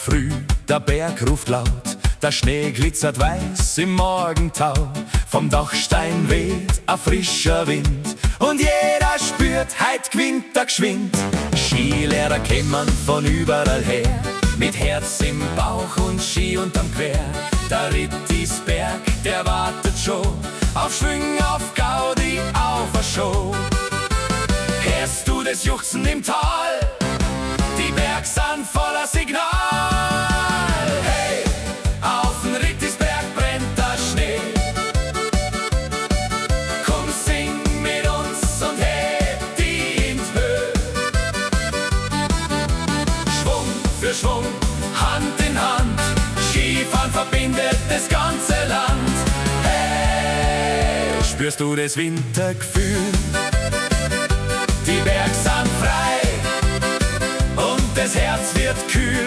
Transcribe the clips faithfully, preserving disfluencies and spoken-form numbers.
früh, der Berg ruft laut, der Schnee glitzert weiß im Morgentau. Vom Dachstein weht ein frischer Wind und jeder spürt, heut gewinnt er geschwind. Skilehrer kämen von überall her, mit Herz im Bauch und Ski unterm Quer. Der Rittisberg, der wartet schon auf Schwung, auf Gaudi, auf a Show. Hörst du das Juchzen im Tal? Die Berg sind voller Signal. Hey, auf den Rittisberg brennt der Schnee. Komm, sing mit uns und heb die in die Höhe. Schwung für Schwung, Hand in Hand, Skifahren verbindet das ganze Land. Hey, spürst du das Wintergefühl? Die Berg sind frei und das Herz wird kühl.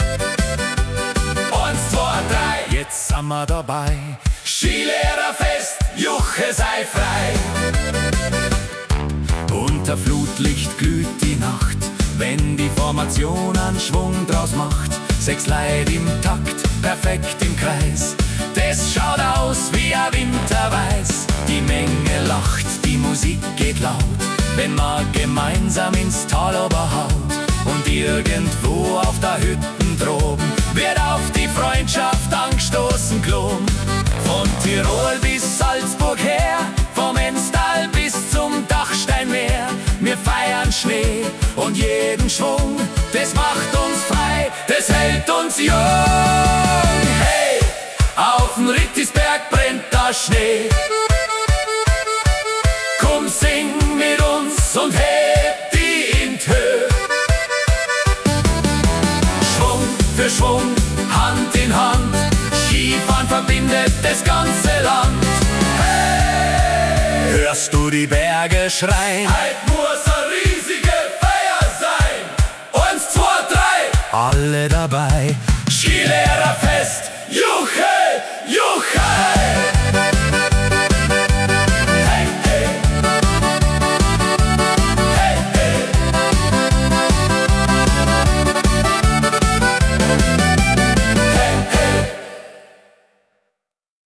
Eins, zwei, drei, jetzt sind wir dabei. Skilehrerfest, Juche sei frei. Unter Flutlicht glüht die Nacht, wenn die Formation einen Schwung draus macht. Sechs Leid im Takt, perfekt im Kreis, das schaut aus wie ein Winterweiß. Die Menge lacht, die Musik geht laut, wenn man gemeinsam ins Tal oberhaut. Und irgendwo auf der Hütten droben wird auf die Freundschaft angestoßen geloben. Von Tirol bis Salzburg her, vom Enstal bis zum Dachsteinmeer. Wir feiern Schnee und jeden Schwung, das macht uns frei, das hält uns jung. Hey, auf dem Rittisberg brennt der Schnee. Komm, sing mit uns und heb die in die Höhe. Schwung für Schwung, Hand in Hand, Skifahren verbindet das ganze Land. Hey, hörst du die Berge schreien? Heut muss eine riesige Feier sein. Eins, zwei, drei, alle dabei.